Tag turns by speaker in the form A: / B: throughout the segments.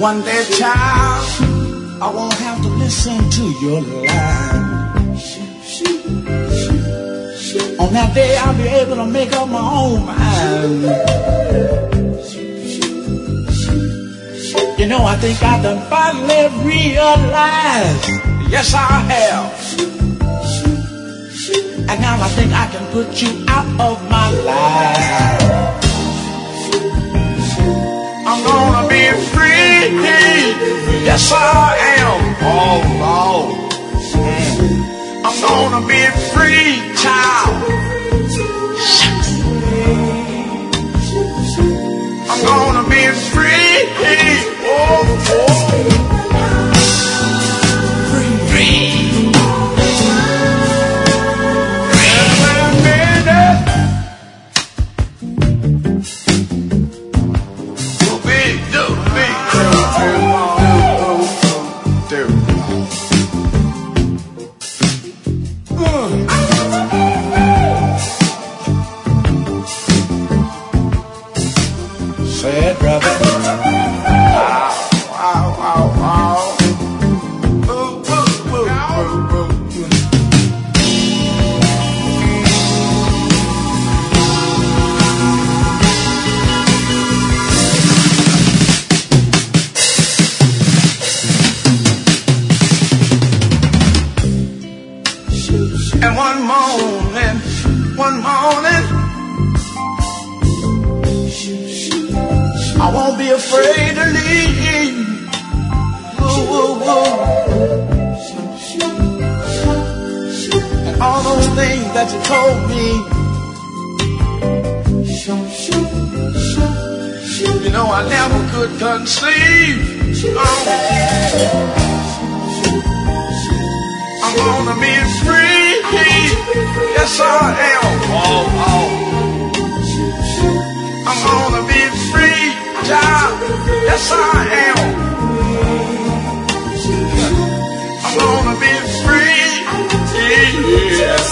A: One day, child, I won't have to listen to your lies. On that day, I'll be able to make up my own mind. You know, I think I done finally realized. Yes, I have. And now I think I can put you out of my life. I'm gonna be free. Yes, I am. Oh, Lord. I'm gonna be free, child. I'm gonna be free. Oh, free. Sad brother. And one morning, I won't be afraid to leave. And all those things that you told me, you know, I never could conceive. I'm gonna be free. Yes, I am. I'm gonna be free, child. Yes, I am. I'm gonna be free. Yes.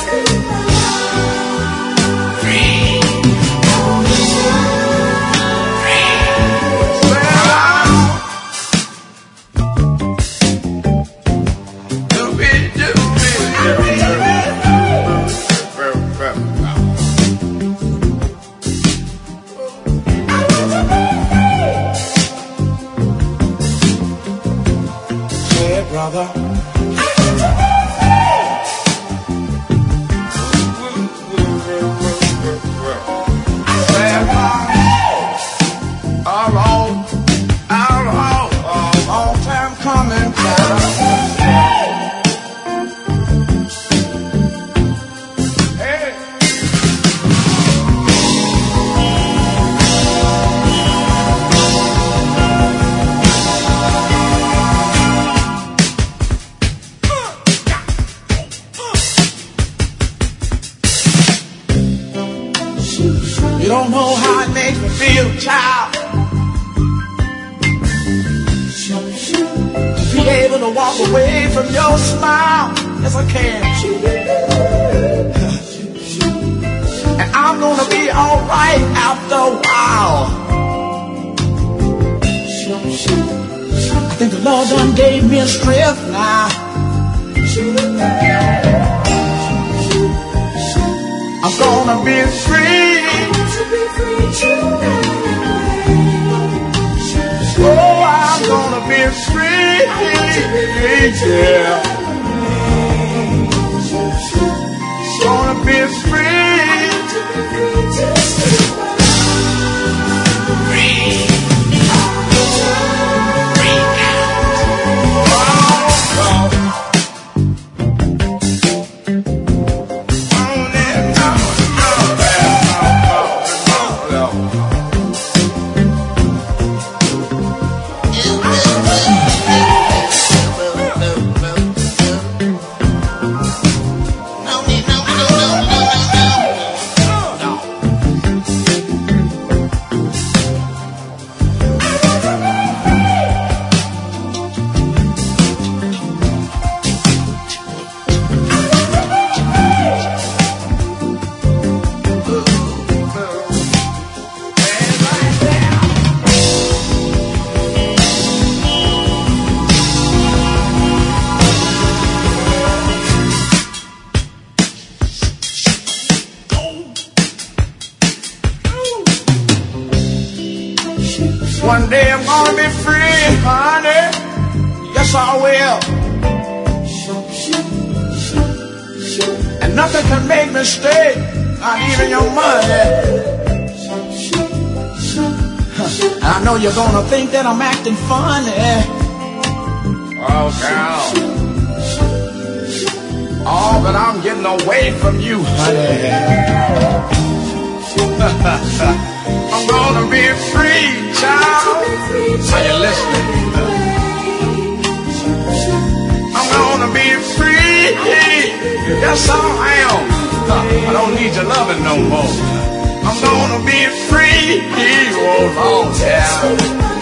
A: Brother, long time coming, you don't know how it makes me feel, child, to be able to walk away from your smile. Yes, I can. And I'm gonna be alright after a while. I think the Lord done gave me a strength now. I'm gonna be free. Oh, I'm gonna be free. Yeah. Gonna be free. be free, honey. Yes, I will. And nothing can make me stay, not even your money. I know you're gonna think that I'm acting funny. Oh, girl. Oh, but I'm getting away from you, honey. I'm gonna be free, child. Are you listening? I'm gonna be free. Yes, I am. I don't need your loving no more. I'm gonna be free. Oh, Lord, yeah.